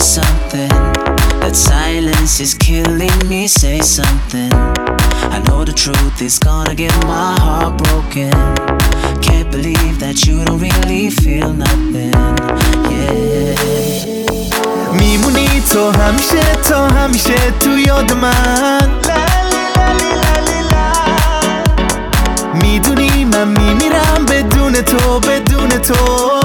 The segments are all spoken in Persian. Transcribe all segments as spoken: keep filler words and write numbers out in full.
something. That silence is killing me, say something. I know the truth is gonna get my heart broken. Can't believe that you don't really feel nothing, yeah. میمونی تو همیشه تا همیشه تو یاد من. میدونی من میمیرم بدون تو بدون تو.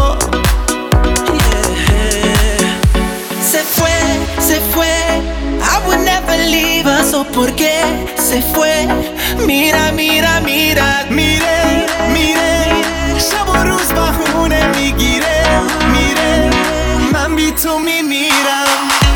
Se fue, se fue. I would never leave her. So por qué se fue? Mira, mira, mira. میره میره شب و روز بهونه میگیره. میره من بی تو میمیرم.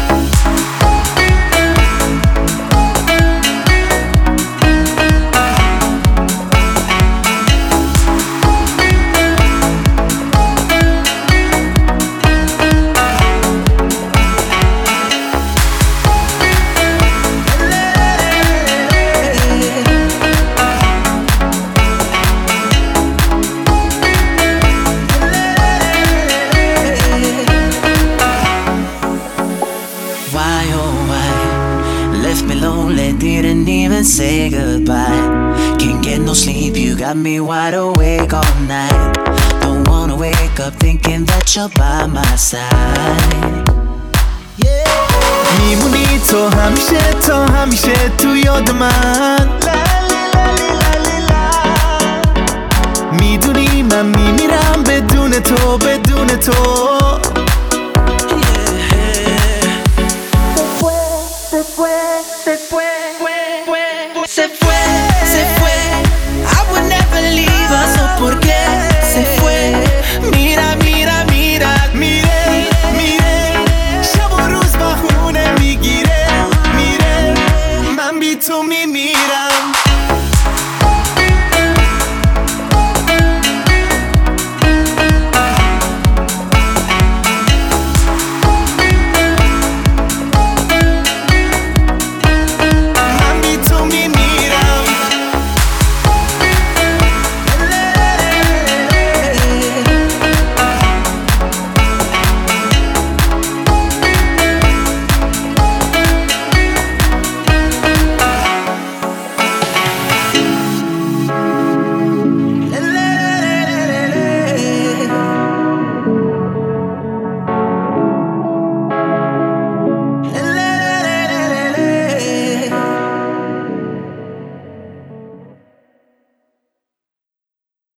Left me lonely, didn't even say goodbye. Can't get no sleep, you got me wide awake all night. Don't wanna wake up thinking that you're by my side, yeah. میمونی تو همیشه تا همیشه تو یاد من. میدونی من میمیرم بدون تو بدون تو.